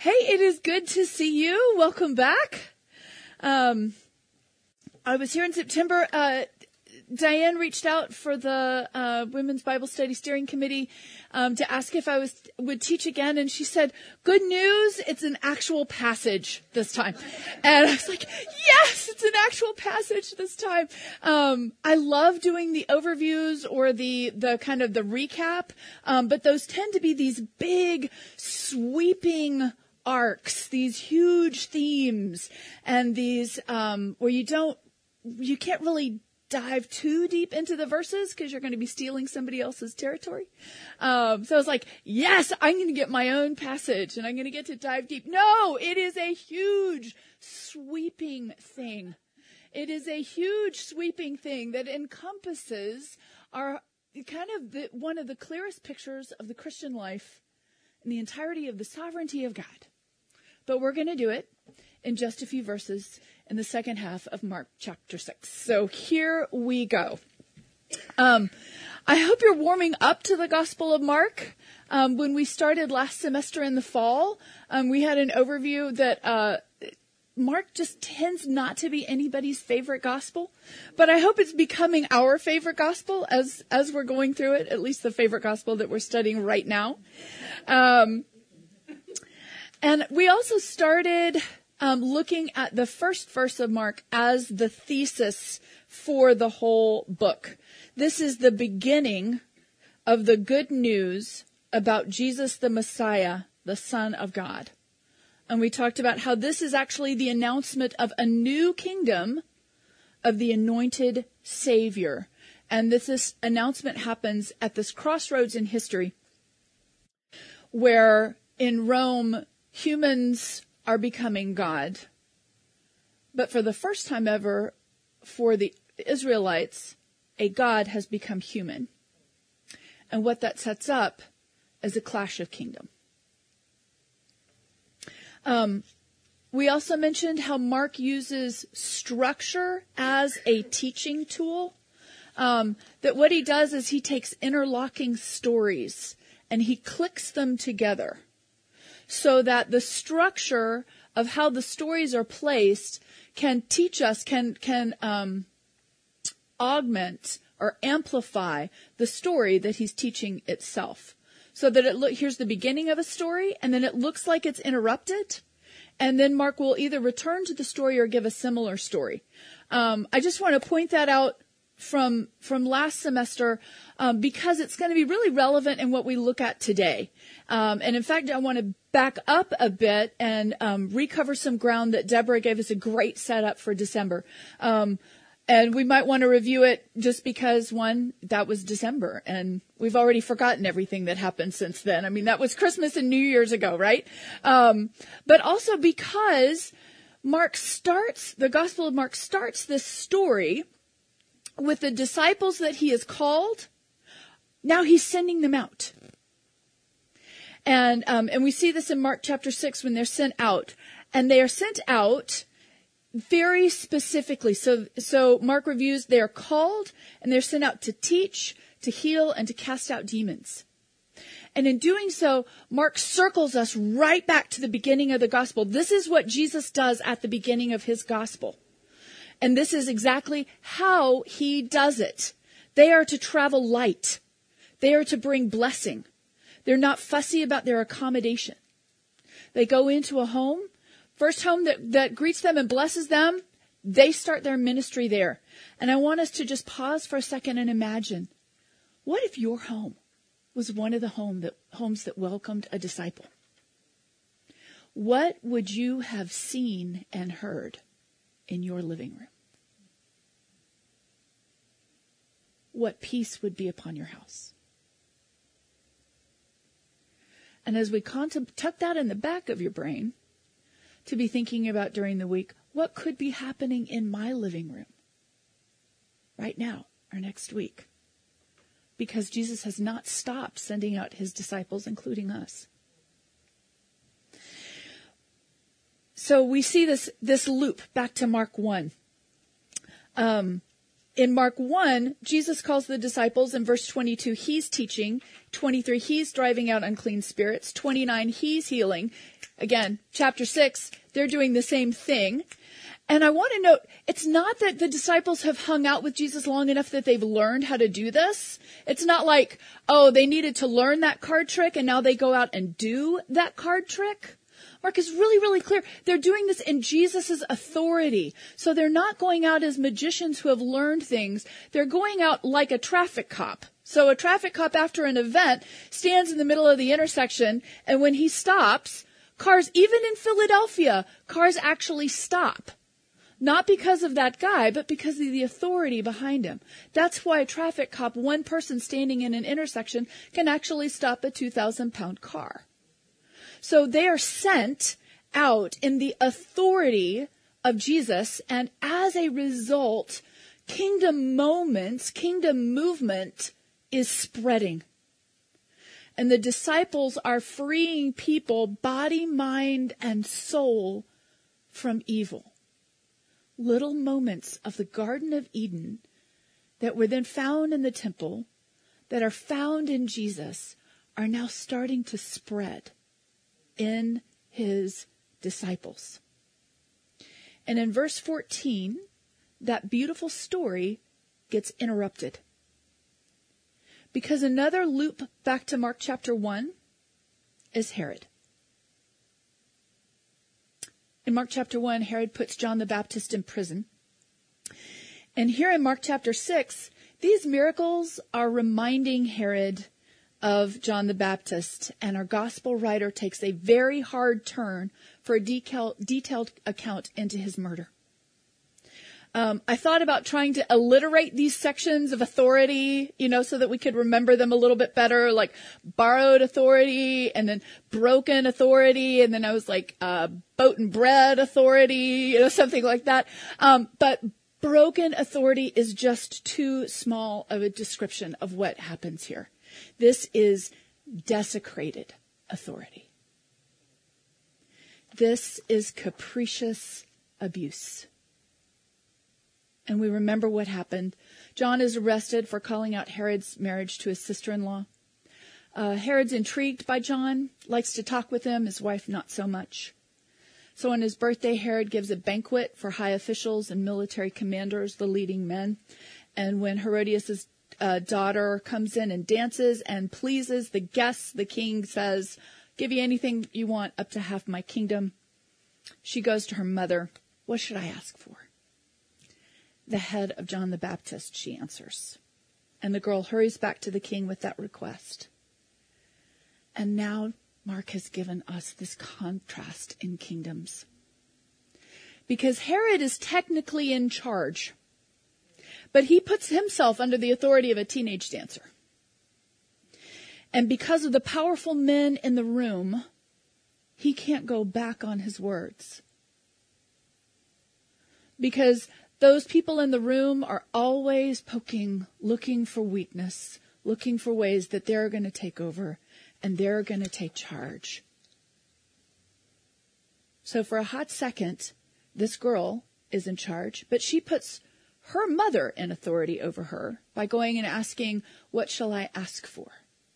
Hey, it is good to see you. Welcome back. I was here in September. Diane reached out for the Women's Bible Study Steering Committee to ask if I would teach again. And she said, good news, it's an actual passage this time. And I was like, yes, it's an actual passage this time. I love doing the overviews or the kind of the recap, but those tend to be these big, sweeping arcs, these huge themes, and these where you can't really dive too deep into the verses because you're going to be stealing somebody else's territory. So I was like, yes, I'm going to get my own passage and I'm going to get to dive deep. No, it is a huge sweeping thing. It is a huge sweeping thing that encompasses our kind of one of the clearest pictures of the Christian life in the entirety of the sovereignty of God. But we're going to do it in just a few verses in the second half of Mark chapter 6. So here we go. I hope you're warming up to the Gospel of Mark. When we started last semester in the fall, we had an overview that Mark just tends not to be anybody's favorite gospel. But I hope it's becoming our favorite gospel as we're going through it, at least the favorite gospel that we're studying right now. And we also started looking at the first verse of Mark as the thesis for the whole book. This is the beginning of the good news about Jesus the Messiah, the Son of God. And we talked about how this is actually the announcement of a new kingdom of the anointed Savior. And this announcement happens at this crossroads in history where in Rome, humans are becoming God. But for the first time ever, for the Israelites, a God has become human. And what that sets up is a clash of kingdom. We also mentioned how Mark uses structure as a teaching tool. That what he does is he takes interlocking stories and he clicks them together, so that the structure of how the stories are placed can teach us, can augment or amplify the story that he's teaching itself. So that here's the beginning of a story, and then it looks like it's interrupted, and then Mark will either return to the story or give a similar story. I just want to point that out from last semester because it's going to be really relevant in what we look at today. And in fact, I want to back up a bit and recover some ground that Deborah gave us a great setup for December. And we might want to review it just because, one, that was December, and we've already forgotten everything that happened since then. I mean, that was Christmas and New Year's ago, right? But also because the Gospel of Mark starts this story with the disciples that he has called. Now he's sending them out. And we see this in Mark chapter 6 when they're sent out. And they are sent out very specifically. So Mark reviews, they are called and they're sent out to teach, to heal, and to cast out demons. And in doing so, Mark circles us right back to the beginning of the gospel. This is what Jesus does at the beginning of his gospel. And this is exactly how he does it. They are to travel light. They are to bring blessing. They're not fussy about their accommodation. They go into a home, first home that greets them and blesses them, they start their ministry there. And I want us to just pause for a second and imagine, what if your home was one of the homes that welcomed a disciple? What would you have seen and heard in your living room? What peace would be upon your house? And as we tuck that in the back of your brain, to be thinking about during the week, what could be happening in my living room right now or next week? Because Jesus has not stopped sending out his disciples, including us. So we see this loop back to Mark 1. In Mark 1, Jesus calls the disciples. In verse 22, he's teaching. 23, he's driving out unclean spirits. 29, he's healing. Again, chapter 6, they're doing the same thing. And I want to note, it's not that the disciples have hung out with Jesus long enough that they've learned how to do this. It's not like, oh, they needed to learn that card trick and now they go out and do that card trick. Mark is really, really clear. They're doing this in Jesus' authority. So they're not going out as magicians who have learned things. They're going out like a traffic cop. So a traffic cop after an event stands in the middle of the intersection, and when he stops, cars, even in Philadelphia, cars actually stop. Not because of that guy, but because of the authority behind him. That's why a traffic cop, one person standing in an intersection, can actually stop a 2,000-pound car. So they are sent out in the authority of Jesus, and as a result, kingdom moments, kingdom movement is spreading. And the disciples are freeing people, body, mind, and soul, from evil. Little moments of the Garden of Eden that were then found in the temple, that are found in Jesus, are now starting to spread in his disciples. And in verse 14, that beautiful story gets interrupted. Because another loop back to Mark chapter 1 is Herod. In Mark chapter 1, Herod puts John the Baptist in prison. And here in Mark chapter 6, these miracles are reminding Herod of John the Baptist. And our gospel writer takes a very hard turn for a detailed account into his murder. I thought about trying to alliterate these sections of authority, so that we could remember them a little bit better, like borrowed authority and then broken authority. And then I was like, boat and bread authority, something like that. But broken authority is just too small of a description of what happens here. This is desecrated authority. This is capricious abuse. And we remember what happened. John is arrested for calling out Herod's marriage to his sister-in-law. Herod's intrigued by John, likes to talk with him, his wife not so much. So on his birthday, Herod gives a banquet for high officials and military commanders, the leading men. And when Herodias' daughter comes in and dances and pleases the guests, the king says, "Give you anything you want, up to half my kingdom." She goes to her mother. "What should I ask for?" "The head of John the Baptist," she answers. And the girl hurries back to the king with that request. And now Mark has given us this contrast in kingdoms. Because Herod is technically in charge, but he puts himself under the authority of a teenage dancer. And because of the powerful men in the room, he can't go back on his words. Because those people in the room are always poking, looking for weakness, looking for ways that they're going to take over and they're going to take charge. So for a hot second, this girl is in charge, but she puts her mother in authority over her by going and asking, "What shall I ask for?"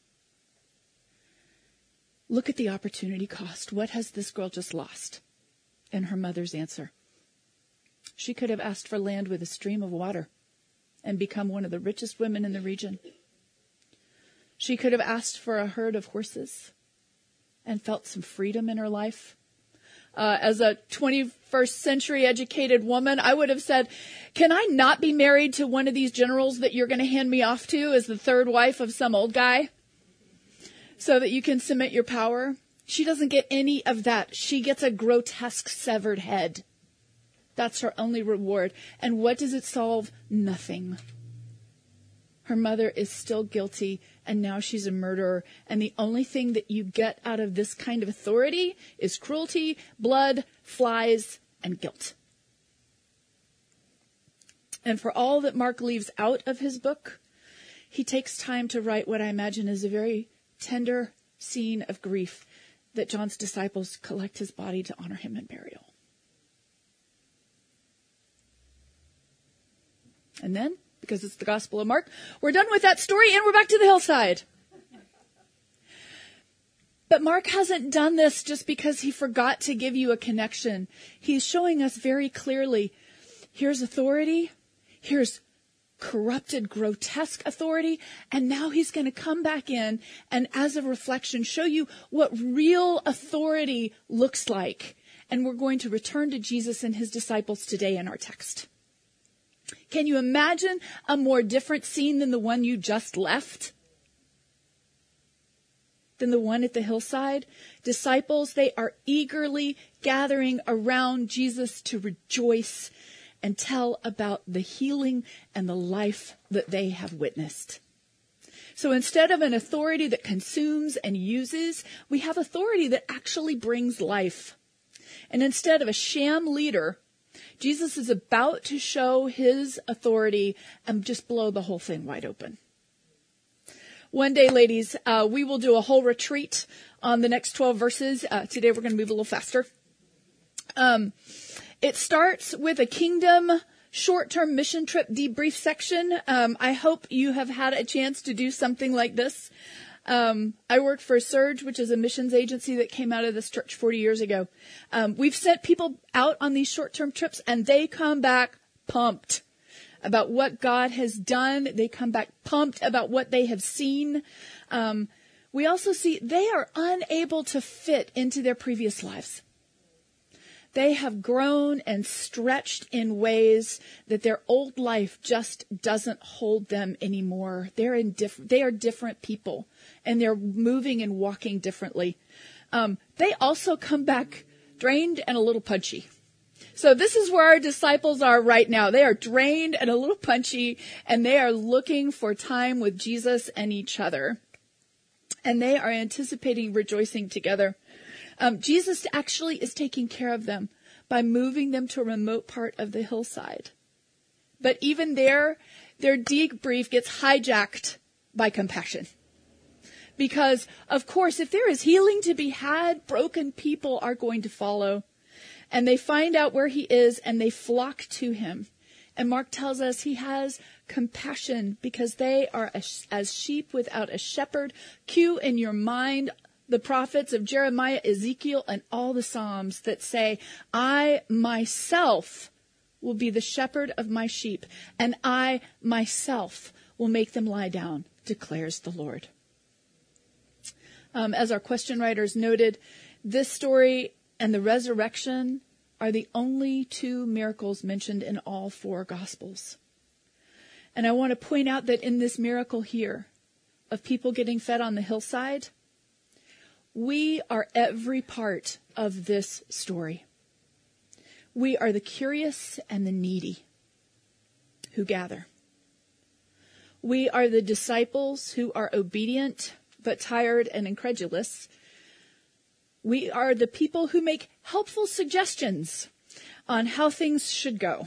Look at the opportunity cost. What has this girl just lost? And her mother's answer. She could have asked for land with a stream of water and become one of the richest women in the region. She could have asked for a herd of horses and felt some freedom in her life. As a 21st century educated woman, I would have said, "Can I not be married to one of these generals that you're going to hand me off to as the third wife of some old guy so that you can cement your power?" She doesn't get any of that. She gets a grotesque severed head. That's her only reward. And what does it solve? Nothing. Her mother is still guilty, and now she's a murderer. And the only thing that you get out of this kind of authority is cruelty, blood, flies, and guilt. And for all that Mark leaves out of his book, he takes time to write what I imagine is a very tender scene of grief that John's disciples collect his body to honor him in burial. And then because it's the Gospel of Mark. We're done with that story and we're back to the hillside. But Mark hasn't done this just because he forgot to give you a connection. He's showing us very clearly, here's authority, here's corrupted, grotesque authority, and now he's going to come back in and as a reflection show you what real authority looks like. And we're going to return to Jesus and his disciples today in our text. Can you imagine a more different scene than the one you just left? Than the one at the hillside? Disciples, they are eagerly gathering around Jesus to rejoice and tell about the healing and the life that they have witnessed. So instead of an authority that consumes and uses, we have authority that actually brings life. And instead of a sham leader, Jesus is about to show his authority and just blow the whole thing wide open. One day, ladies, we will do a whole retreat on the next 12 verses. Today we're going to move a little faster. It starts with a kingdom short-term mission trip debrief section. I hope you have had a chance to do something like this. I worked for Surge, which is a missions agency that came out of this church 40 years ago. We've sent people out on these short-term trips and they come back pumped about what God has done. They come back pumped about what they have seen. We also see they are unable to fit into their previous lives. They have grown and stretched in ways that their old life just doesn't hold them anymore. They are different people, and they're moving and walking differently. They also come back drained and a little punchy. So this is where our disciples are right now. They are drained and a little punchy, and they are looking for time with Jesus and each other. And they are anticipating rejoicing together. Jesus actually is taking care of them by moving them to a remote part of the hillside. But even there, their debrief gets hijacked by compassion. Because, of course, if there is healing to be had, broken people are going to follow. And they find out where he is and they flock to him. And Mark tells us he has compassion because they are as sheep without a shepherd. Cue in your mind the prophets of Jeremiah, Ezekiel, and all the Psalms that say, I myself will be the shepherd of my sheep, and I myself will make them lie down, declares the Lord. As our question writers noted, this story and the resurrection are the only two miracles mentioned in all four Gospels. And I want to point out that in this miracle here of people getting fed on the hillside, we are every part of this story. We are the curious and the needy who gather. We are the disciples who are obedient but tired and incredulous. We are the people who make helpful suggestions on how things should go.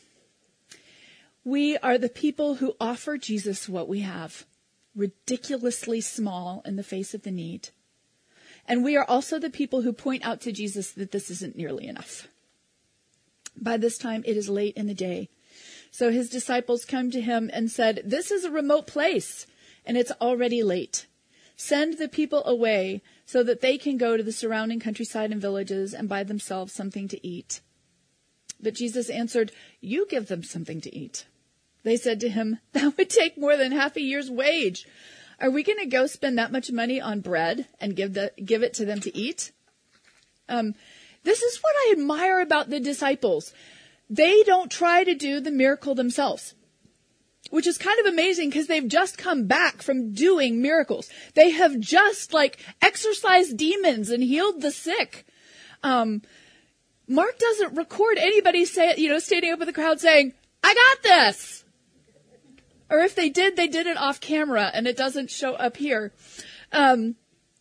We are the people who offer Jesus what we have, ridiculously small in the face of the need. And we are also the people who point out to Jesus that this isn't nearly enough. By this time, it is late in the day. So his disciples come to him and said, this is a remote place, and it's already late. Send the people away so that they can go to the surrounding countryside and villages and buy themselves something to eat. But Jesus answered, you give them something to eat. They said to him, that would take more than half a year's wage. Are we going to go spend that much money on bread and give it to them to eat? This is what I admire about the disciples. They don't try to do the miracle themselves, which is kind of amazing because they've just come back from doing miracles. They have just exorcised demons and healed the sick. Mark doesn't record anybody standing up in the crowd saying, I got this. Or if they did it off camera and it doesn't show up here. The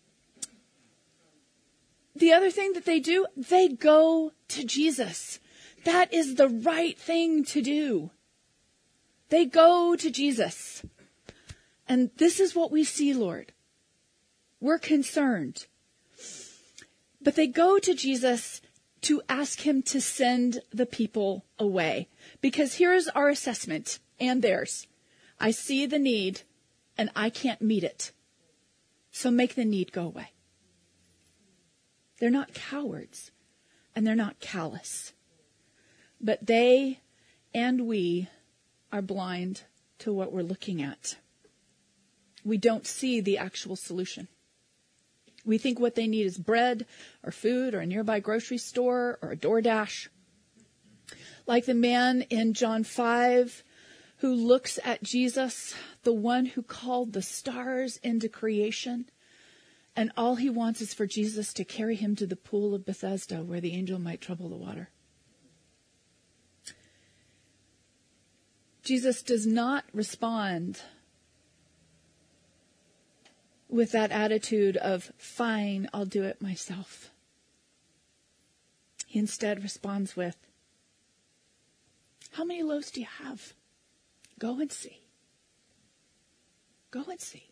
other thing that they do, they go to Jesus. That is the right thing to do. They go to Jesus. And this is what we see, Lord. We're concerned. But they go to Jesus to ask him to send the people away. Because here's our assessment. and theirs. I see the need and I can't meet it. So make the need go away. They're not cowards and they're not callous. But they and we are blind to what we're looking at. We don't see the actual solution. We think what they need is bread or food or a nearby grocery store or a DoorDash. Like the man in John 5 who looks at Jesus, the one who called the stars into creation, and all he wants is for Jesus to carry him to the pool of Bethesda where the angel might trouble the water. Jesus does not respond with that attitude of, fine, I'll do it myself. He instead responds with, how many loaves do you have? Go and see. Go and see.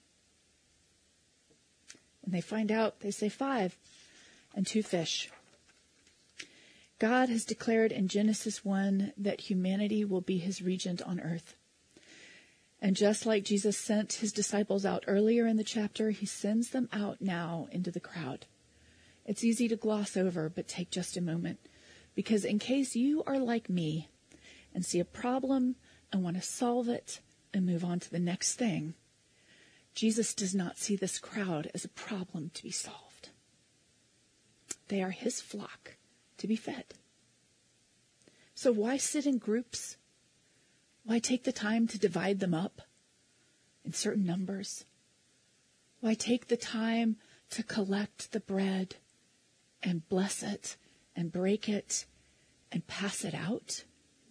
When they find out, they say 5 and 2 fish. God has declared in Genesis 1 that humanity will be his regent on earth. And just like Jesus sent his disciples out earlier in the chapter, he sends them out now into the crowd. It's easy to gloss over, but take just a moment. Because in case you are like me and see a problem and want to solve it and move on to the next thing, Jesus does not see this crowd as a problem to be solved. They are his flock to be fed. So why sit in groups? Why take the time to divide them up in certain numbers? Why take the time to collect the bread and bless it and break it and pass it out?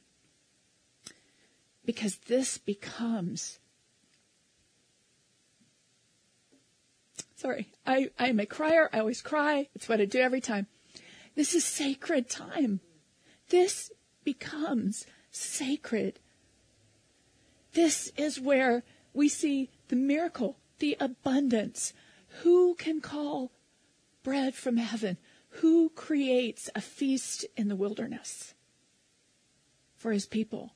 Because this becomes... Sorry, I am a crier. I always cry. It's what I do every time. This is sacred time. This becomes sacred. This is where we see the miracle, the abundance. Who can call bread from heaven? Who creates a feast in the wilderness for his people?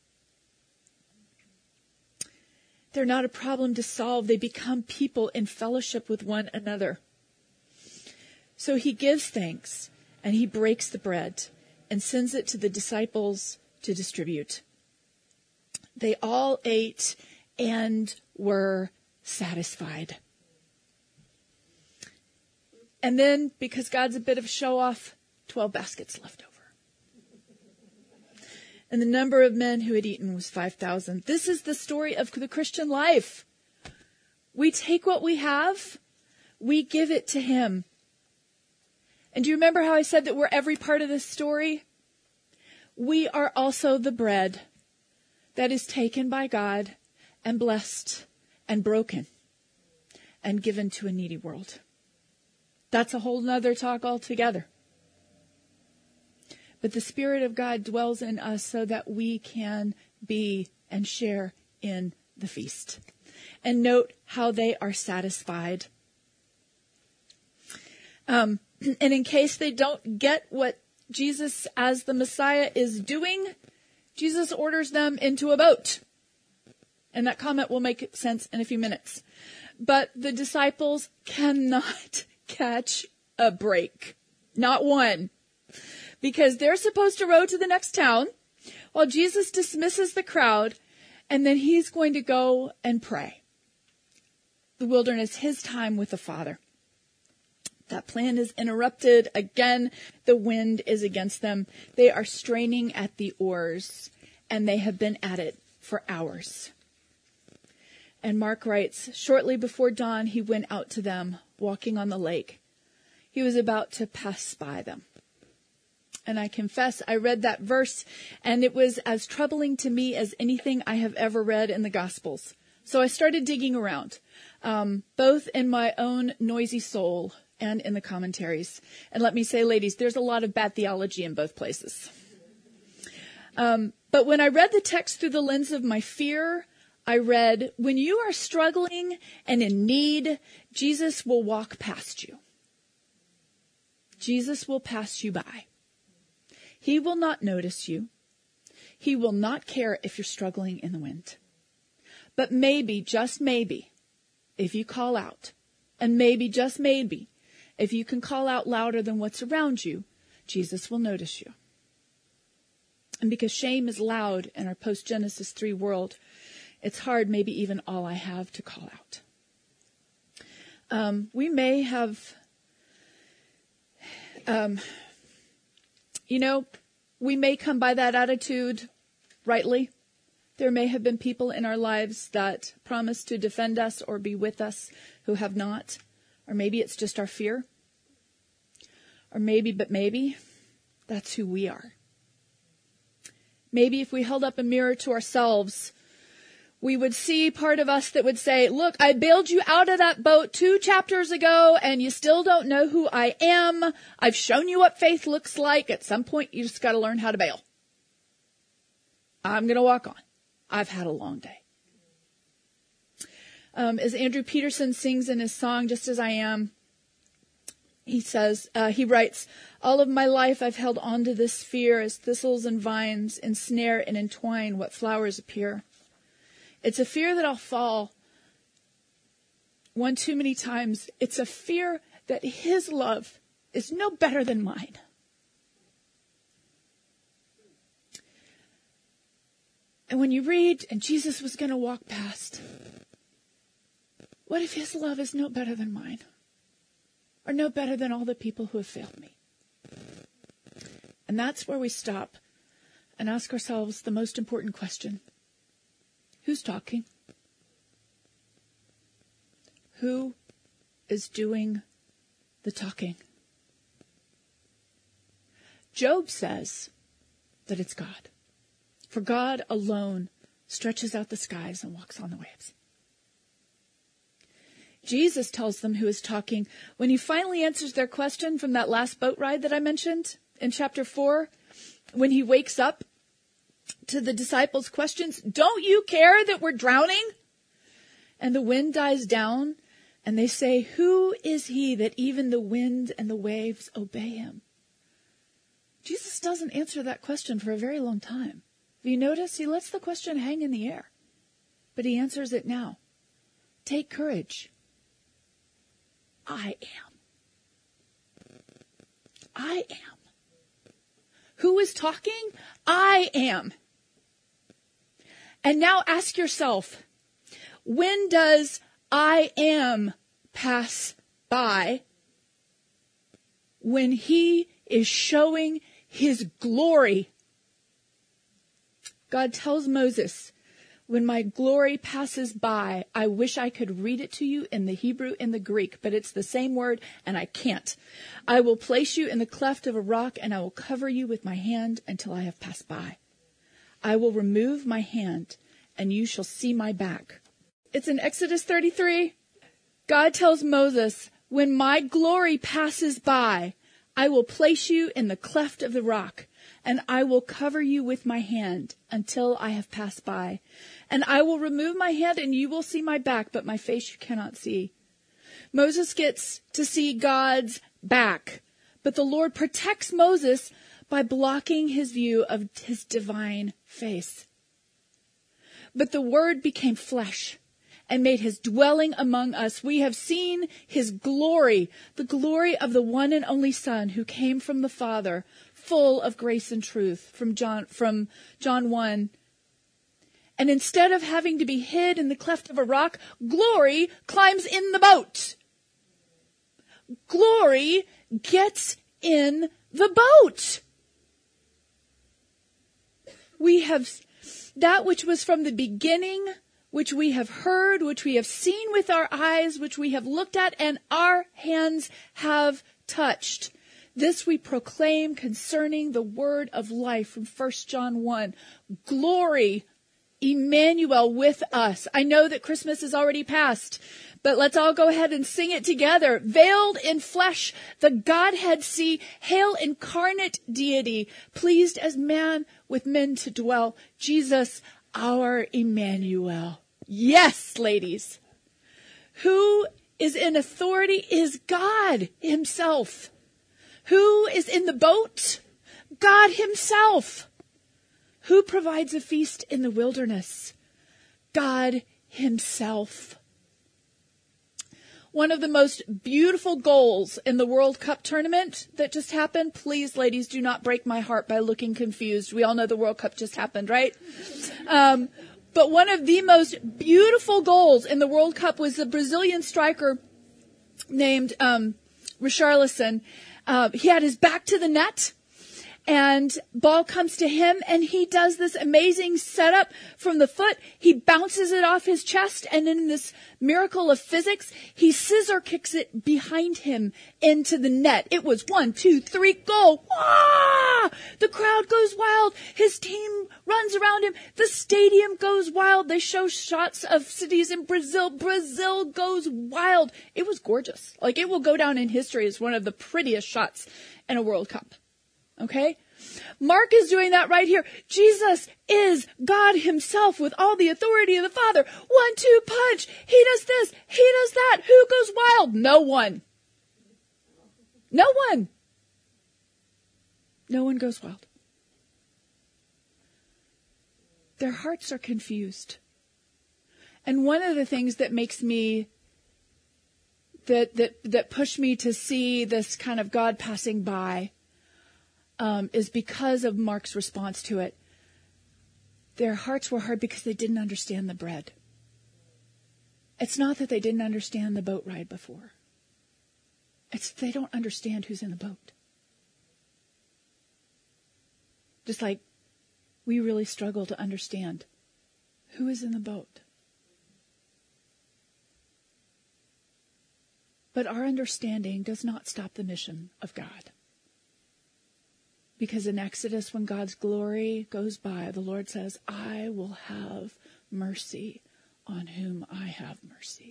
They're not a problem to solve. They become people in fellowship with one another. So he gives thanks and he breaks the bread and sends it to the disciples to distribute. They all ate and were satisfied. And then, because God's a bit of a show-off, 12 baskets left over. And the number of men who had eaten was 5,000. This is the story of the Christian life. We take what we have, we give it to him. And do you remember how I said that we're every part of this story? We are also the bread that is taken by God and blessed and broken and given to a needy world. That's a whole nother talk altogether. But the Spirit of God dwells in us so that we can be and share in the feast. And note how they are satisfied. And in case they don't get what Jesus as the Messiah is doing, Jesus orders them into a boat. And that comment will make sense in a few minutes. But the disciples cannot catch a break. Not one. Because they're supposed to row to the next town while Jesus dismisses the crowd, and then he's going to go and pray. The wilderness, his time with the Father. That plan is interrupted. Again, the wind is against them. They are straining at the oars, and they have been at it for hours. And Mark writes, shortly before dawn, he went out to them, walking on the lake. He was about to pass by them. And I confess, I read that verse, and it was as troubling to me as anything I have ever read in the Gospels. So I started digging around, both in my own noisy soul and in the commentaries. And let me say, ladies, there's a lot of bad theology in both places. But when I read the text through the lens of my fear, I read, when you are struggling and in need, Jesus will walk past you. Jesus will pass you by. He will not notice you. He will not care if you're struggling in the wind. But maybe, just maybe, if you call out, and maybe, just maybe, if you can call out louder than what's around you, Jesus will notice you. And because shame is loud in our post-Genesis 3 world, it's hard, maybe even all I have, to call out. We may have, we may come by that attitude rightly. There may have been people in our lives that promised to defend us or be with us who have not. Or maybe it's just our fear. Or maybe, that's who we are. Maybe if we held up a mirror to ourselves, we would see part of us that would say, look, I bailed you out of that boat 2 chapters ago, and you still don't know who I am. I've shown you what faith looks like. At some point, you just got to learn how to bail. I'm going to walk on. I've had a long day. As Andrew Peterson sings in his song, Just As I Am, he says, he writes, all of my life I've held on to this fear as thistles and vines ensnare and entwine what flowers appear. It's a fear that I'll fall one too many times. It's a fear that his love is no better than mine. And when you read, and Jesus was going to walk past, what if his love is no better than mine? Or no better than all the people who have failed me? And that's where we stop and ask ourselves the most important question. Who's talking? Who is doing the talking? Job says that it's God. For God alone stretches out the skies and walks on the waves. Jesus tells them who is talking when he finally answers their question from that last boat ride that I mentioned in chapter 4, when he wakes up to the disciples' questions, don't you care that we're drowning? And the wind dies down, and they say, who is he that even the wind and the waves obey him? Jesus doesn't answer that question for a very long time. Have you noticed? He lets the question hang in the air, but he answers it now. Take courage. I am. I am. Who is talking? I am. And now ask yourself, when does I am pass by? When he is showing his glory. God tells Moses, when my glory passes by, I wish I could read it to you in the Hebrew and the Greek, but it's the same word and I can't. I will place you in the cleft of a rock and I will cover you with my hand until I have passed by. I will remove my hand and you shall see my back. It's in Exodus 33. God tells Moses, when my glory passes by, I will place you in the cleft of the rock and I will cover you with my hand until I have passed by. And I will remove my hand and you will see my back, but my face you cannot see. Moses gets to see God's back, but the Lord protects Moses by blocking his view of his divine face. But the Word became flesh and made his dwelling among us. We have seen his glory, the glory of the one and only Son who came from the Father, full of grace and truth, from John 1. And instead of having to be hid in the cleft of a rock, glory climbs in the boat. Glory gets in the boat. We have that which was from the beginning, which we have heard, which we have seen with our eyes, which we have looked at, and our hands have touched. This we proclaim concerning the word of life from 1 John 1. Glory, Emmanuel with us. I know that Christmas is already past, but let's all go ahead and sing it together. Veiled in flesh, the Godhead see. Hail incarnate deity, pleased as man with men to dwell. Jesus, our Emmanuel. Yes, ladies. Who is in authority is God himself. Who is in the boat? God himself. Who provides a feast in the wilderness? God himself. One of the most beautiful goals in the World Cup tournament that just happened. Please, ladies, do not break my heart by looking confused. We all know the World Cup just happened, right? But one of the most beautiful goals in the World Cup was the Brazilian striker named Richarlison. He had his back to the net, and ball comes to him, and he does this amazing setup from the foot. He bounces it off his chest, and in this miracle of physics, he scissor kicks it behind him into the net. It was 1, 2, 3, goal. Wah! The crowd goes wild. His team runs around him. The stadium goes wild. They show shots of cities in Brazil. Brazil goes wild. It was gorgeous. Like, it will go down in history as one of the prettiest shots in a World Cup. Okay? Mark is doing that right here. Jesus is God himself with all the authority of the Father. 1, 2, punch. He does this. He does that. Who goes wild? No one. No one. No one goes wild. Their hearts are confused. And one of the things that makes me, that push me to see this kind of God passing by, is because of Mark's response to it. Their hearts were hard because they didn't understand the bread. It's not that they didn't understand the boat ride before. It's they don't understand who's in the boat. Just like we really struggle to understand who is in the boat. But our understanding does not stop the mission of God. Because in Exodus, when God's glory goes by, the Lord says, I will have mercy on whom I have mercy.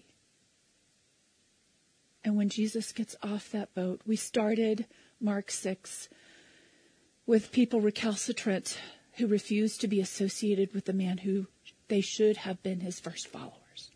And when Jesus gets off that boat, we started Mark 6 with people recalcitrant who refused to be associated with the man who they should have been his first followers.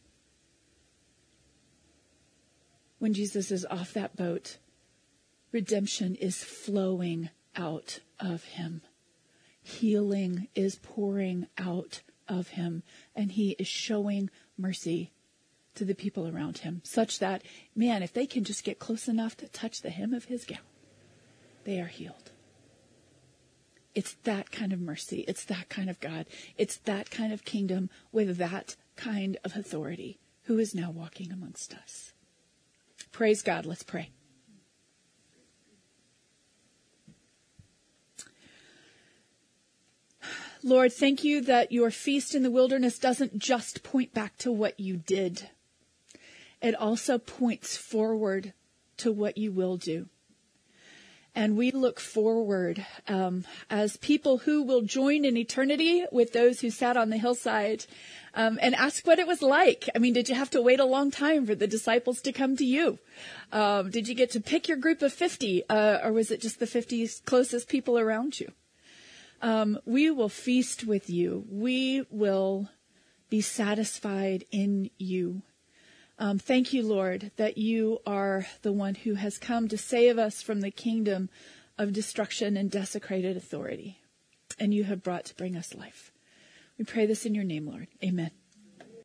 When Jesus is off that boat, redemption is flowing out of him. Healing is pouring out of him, and he is showing mercy to the people around him, such that, man, if they can just get close enough to touch the hem of his gown, they are healed. It's that kind of mercy. It's that kind of God. It's that kind of kingdom with that kind of authority who is now walking amongst us. Praise God. Let's pray. Lord, thank you that your feast in the wilderness doesn't just point back to what you did. It also points forward to what you will do. And we look forward as people who will join in eternity with those who sat on the hillside and ask what it was like. I mean, did you have to wait a long time for the disciples to come to you? Did you get to pick your group of 50 or was it just the 50 closest people around you? We will feast with you. We will be satisfied in you. Thank you, Lord, that you are the one who has come to save us from the kingdom of destruction and desecrated authority. And you have brought to bring us life. We pray this in your name, Lord. Amen.